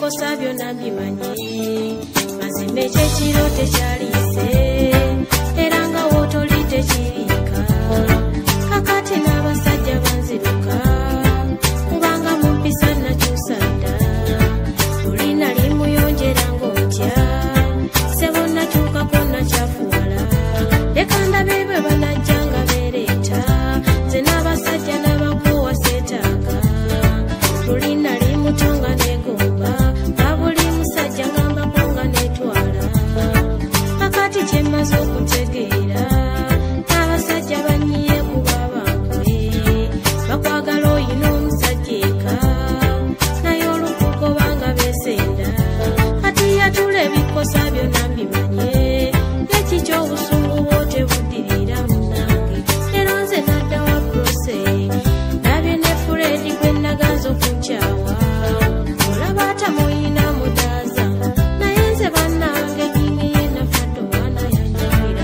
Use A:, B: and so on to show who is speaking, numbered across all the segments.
A: bikosa byonna bimanyi mazime kyekiro tekyaliise era nga wootoli tekiriika kakati n'abasajja banziruka kubanga mumpisa nakyusa dda olina limuyonjera ng'otya sebo nakyukako nakyafuwala leka ndabe bwe banajja nga beereeta ze n'abasajja n'abakuwa seetaaga olina limutonga negomba abuli musajja ngambako nga netwala kakati kyemmaze okutegeera n'abasajja banyiye kuba bankwe bakwagala oyina omusajja eka naye olukugo banga beesenda kati yatula ebikosa byonna mbimanye nekikyo obusungu bwotebuddirira munange era nze nadda wa brose nabye ne furedi gwe naganza okunkyawa olaba atamuyina mudaaza naye nze bannange nyingiye nafadde omwana yanjawira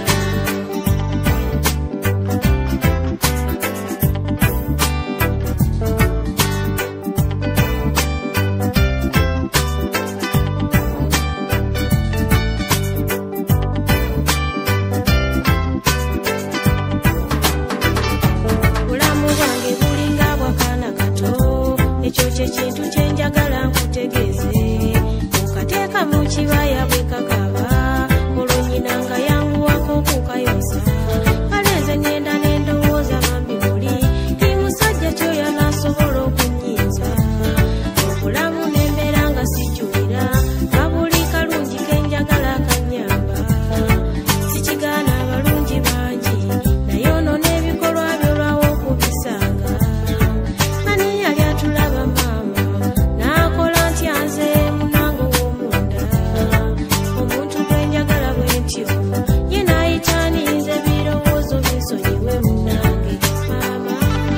A: bulamu bwange bulinga bwakaana kato ekyo kyekintu kyenjagala nkutegeeze okateeka mu kibaya bwe kakaba olwo nyina nga yanguwako okukayosa kale nze ngenda nendowooza bambi muli ti musajja kyoyo naasobola okunyinza obulamu nembeera nga sijjulira nga buli kalungi kenjagala akanyamba sikigaana abalungi bangi naye ono n'ebikolwa byolwawo okubisanga ani yali atulaba maama n'akola ntya nze munange ow'omunda omuntu gwenjagala bwe ntyo ye n'ayitaaniiza ebirowoozo binsonyiwe munange maama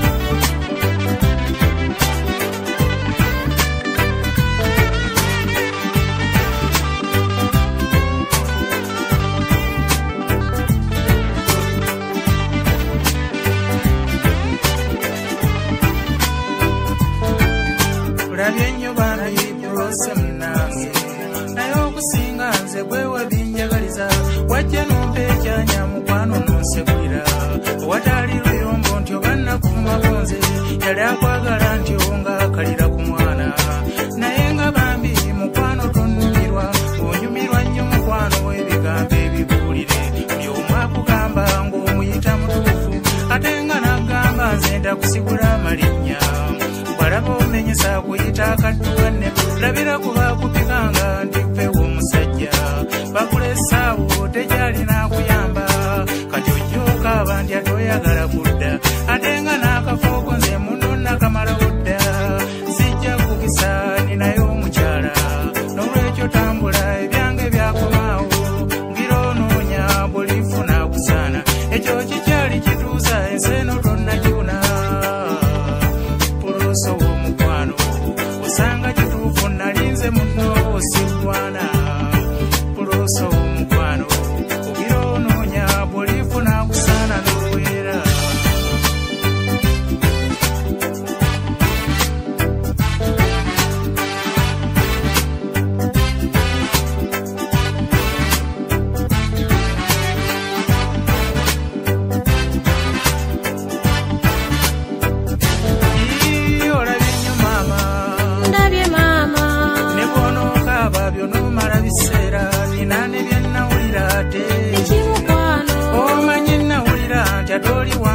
B: olabye nnyo bambi bulose munange naye okusinga nze gwe webinjagaliza wajja nompa ekyanya mukwano nonsegulira owataali luyombo nti obannakuvumako nze yali akwagala nti onga akalira ku mwana naye nga bambi mukwano tonnumirwa ng'onyumirwa nnyo mukwano w'ebigambo ebibuulire buli omu akugamba ng'omuyita mutuufu ate nga n'agamba nze ndakusigula amalinnya balaba omenyesa kuyita akadduwanne labira kuba kupikanga ndippewo omusajja bakulesaawo tekyalina akuyamba kati ojjookaaba nti ate oyagala kudda ate nga n'akafooko nze muno nakamalawo dda sijja kukisa ninayo omukyala n'olwekyo tambula ebyange byakomaawo ngira onoonya bw'olifuna akusaana ekyo kikyali kituusa ensi eno tonnagiwuna puluso w'omukwano osanga kituufu nalinze muno osigwana puluso w'omukwano ogira onoonya bw'olifuna akusaana n'oweera olabye nnyo maama
A: ndabye maama
B: ne bw'onookaaba by'onoomala biseera nina ne bye nnawulira ate
A: ekimukwano
B: omanyi nnawulira nti ate oli